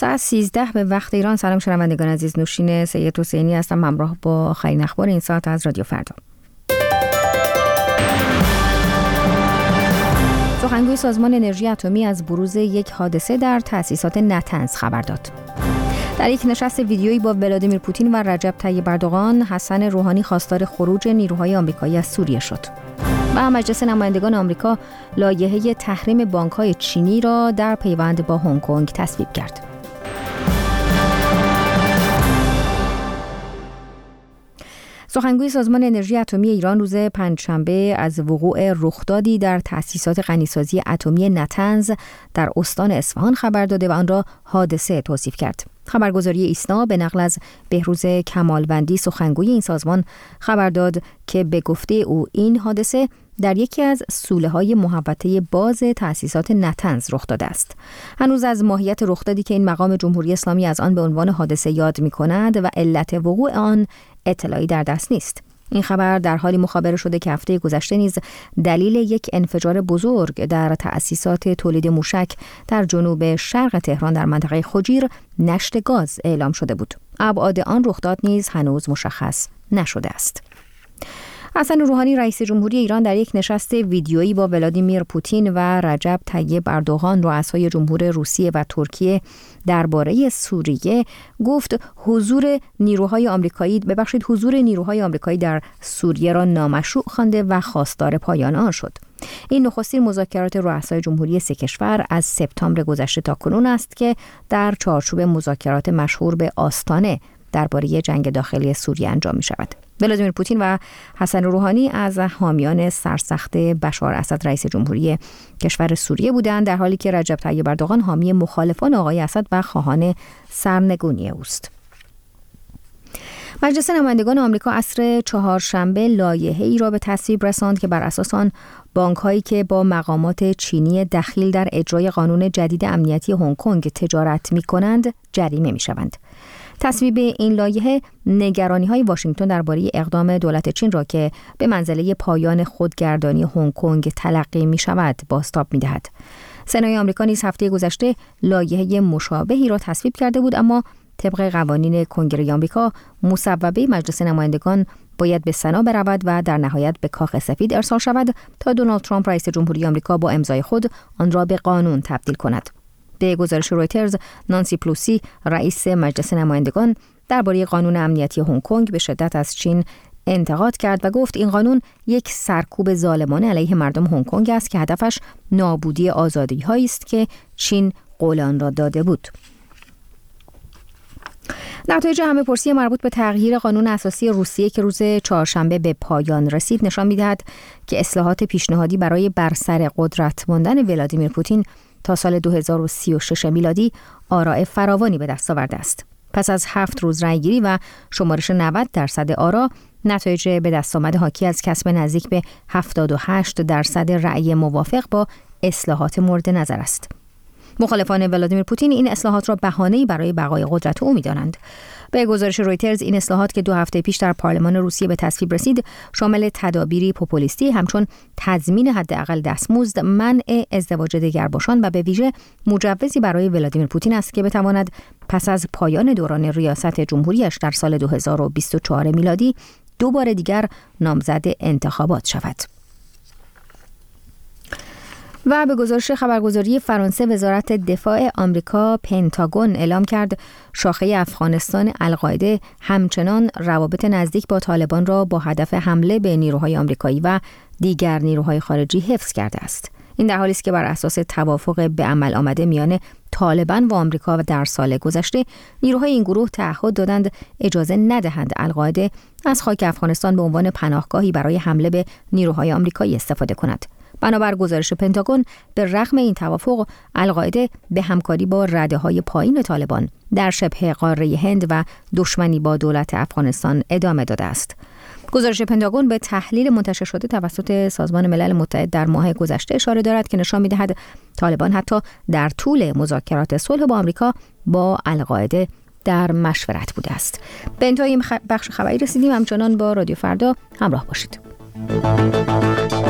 ساعت 13 به وقت ایران. سلام شنوندگان عزیز، نوشین سید حسینی هستم همراه با آخرین اخبار این ساعت از رادیو فردا. سخنگوی سازمان انرژی اتمی از بروز یک حادثه در تأسیسات نتنز خبر داد. در یک نشست ویدیویی با ولادیمیر پوتین و رجب طیب اردوغان، حسن روحانی خواستار خروج نیروهای آمریکایی از سوریه شد. و مجلس نمایندگان آمریکا لایحه تحریم بانک‌های چینی را در پیوند با هنگ کنگ تصویب کرد. سخنگوی سازمان انرژی اتمی ایران روز پنجشنبه از وقوع رخدادی در تأسیسات غنیسازی اتمی نتنز در استان اصفهان خبر داده و آن را حادثه توصیف کرد. خبرگزاری ایسنا به نقل از بهروز کمالوندی سخنگوی این سازمان خبر داد که به گفته او این حادثه در یکی از سوله‌های محوطه باز تأسیسات نتنز رخ داده است. هنوز از ماهیت رخدادی که این مقام جمهوری اسلامی از آن به عنوان حادثه یاد می‌کند و علت وقوع آن اطلاعی در دست نیست. این خبر در حالی مخابره شده که هفته گذشته نیز دلیل یک انفجار بزرگ در تأسیسات تولید موشک در جنوب شرق تهران در منطقه خجیر نشت گاز اعلام شده بود. ابعاد آن رخداد نیز هنوز مشخص نشده است. حسن روحانی رئیس جمهوری ایران در یک نشست ویدیویی با ولادیمیر پوتین و رجب طیب اردوغان رؤسای جمهور روسیه و ترکیه درباره سوریه گفت حضور نیروهای آمریکایی در سوریه را نامشروع خوانده و خواستار پایان آن شد. این نخستین مذاکرات رؤسای جمهوری سه کشور از سپتامبر گذشته تا کنون است که در چارچوب مذاکرات مشهور به آستانه درباره جنگ داخلی سوریه انجام می شود. ولادیمیر پوتین و حسن روحانی از حامیان سرسخت بشار اسد رئیس جمهوری کشور سوریه بودند، در حالی که رجب طیب اردوغان حامی مخالفان آقای اسد و خواهان سرنگونی اوست. مجلس نمایندگان آمریکا عصر چهارشنبه لایحه‌ای را به تصویب رساند که بر اساس آن بانک‌هایی که با مقامات چینی دخیل در اجرای قانون جدید امنیتی هنگ کنگ تجارت می‌کنند جریمه می‌شوند. تصویب این لایحه نگرانی‌های واشنگتن درباره اقدام دولت چین را که به منزله پایان خودگردانی هنگ کنگ تلقی می‌شود بازتاب می‌دهد. سنای آمریکا نیز هفته گذشته لایحه مشابهی را تصویب کرده بود، اما طبق قوانین کنگره آمریکا مصوبه مجلس نمایندگان باید به سنا برود و در نهایت به کاخ سفید ارسال شود تا دونالد ترامپ رئیس جمهوری آمریکا با امضای خود آن را به قانون تبدیل کند. به گزارش رویترز، نانسی پلوسی رئیس مجلس نمایندگان درباره قانون امنیتی هنگ کنگ به شدت از چین انتقاد کرد و گفت این قانون یک سرکوب ظالمانه علیه مردم هنگ کنگ است که هدفش نابودی آزادی‌هایی است که چین قول آن را داده بود. نتایج همه‌پرسی مربوط به تغییر قانون اساسی روسیه که روز چهارشنبه به پایان رسید نشان می‌دهد که اصلاحات پیشنهادی برای بر سر قدرت ماندن ولادیمیر پوتین تا سال 2036 میلادی آراء فراوانی به دست آورده است. پس از 7 روز رأیگیری و شمارش 90% آرا، نتایج به دست آمده حاکی از کسب نزدیک به 78% رأی موافق با اصلاحات مورد نظر است. مخالفان ولادیمیر پوتین این اصلاحات را بهانه‌ای برای بقای قدرت او می‌دانند. به گزارش رویترز این اصلاحات که 2 هفته پیش در پارلمان روسیه به تصویب رسید شامل تدابیری پوپولیستی همچون تضمین حداقل دستمزد، منع ازدواج دگرباشان و به ویژه مجوزی برای ولادیمیر پوتین است که بتواند پس از پایان دوران ریاست جمهوریش در سال 2024 میلادی دوباره دیگر نامزد انتخابات شود. و به گزارش خبرگزاری فرانسه، وزارت دفاع آمریکا پنتاگون اعلام کرد شاخه افغانستان القاعده همچنان روابط نزدیک با طالبان را با هدف حمله به نیروهای آمریکایی و دیگر نیروهای خارجی حفظ کرده است. این در حالی است که بر اساس توافق به عمل آمده میان طالبان و آمریکا و در سال گذشته نیروهای این گروه تعهد دادند اجازه ندهند القاعده از خاک افغانستان به عنوان پناهگاهی برای حمله به نیروهای آمریکایی استفاده کند. بنابر گزارش پنتاگون به رغم این توافق القاعده به همکاری با رده‌های پایین طالبان در شبه قاره هند و دشمنی با دولت افغانستان ادامه داده است. گزارش پنتاگون به تحلیل منتشر شده توسط سازمان ملل متحد در ماه گذشته اشاره دارد که نشان می‌دهد طالبان حتی در طول مذاکرات صلح با آمریکا با القاعده در مشورت بوده است. به انتهای بخش خبری رسیدیم. همچنان با رادیو فردا همراه باشید.